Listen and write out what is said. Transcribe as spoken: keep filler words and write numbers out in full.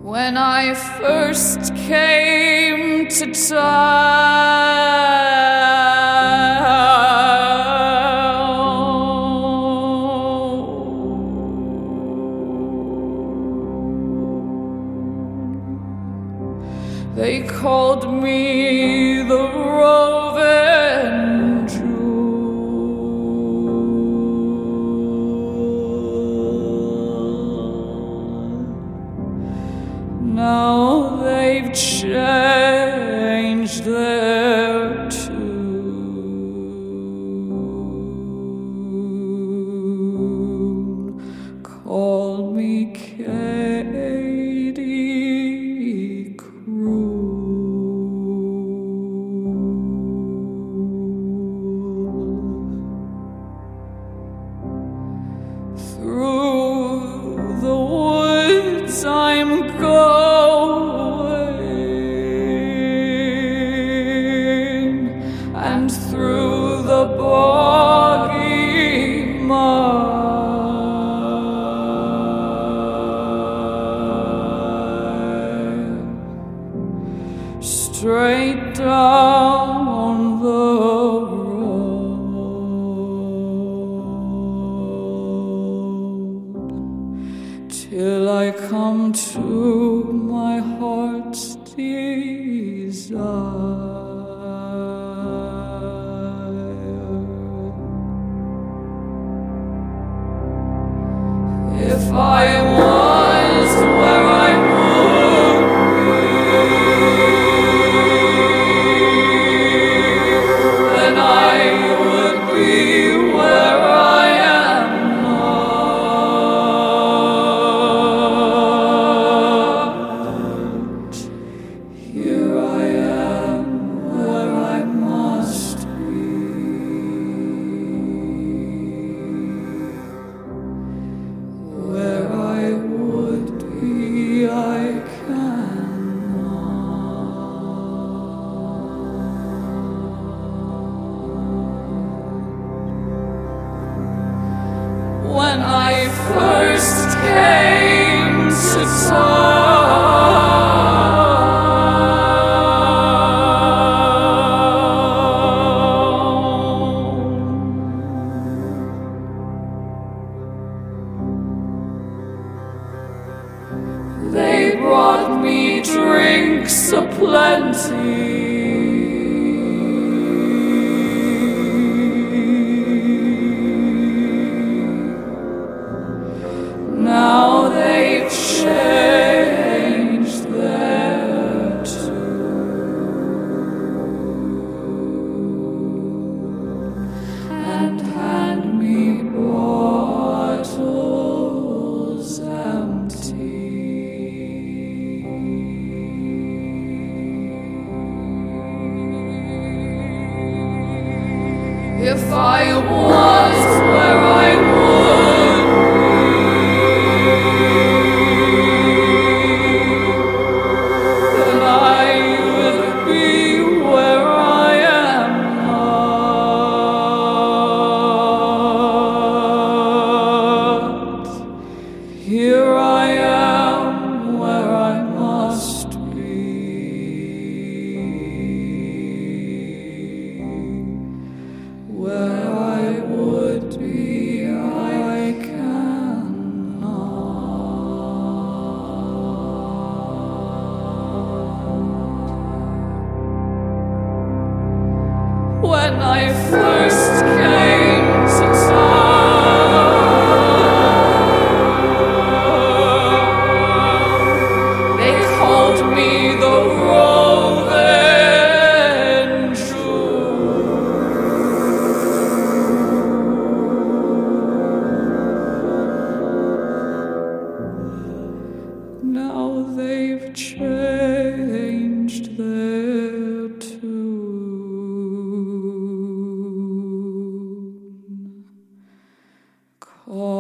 When I first came to town, they called me the roving Jew. Now they've changed their tune, called me Katie Cruel. Through the woods I'm going, and through the boggy mud, straight down the road, till I come to my heart's desire. If I was where I would be, then I would be where I am not. Here I am where I must be. Where I would be, I cannot. When I first came to town, they brought me drinks aplenty. Now they've changed their tune and hand me bottles empty. If I was where I would be, then I would be where I am not. Here I am where I must be. Where I would be, I cannot. When I first came to town, they called me the roving Jew. Now they've changed their tune, call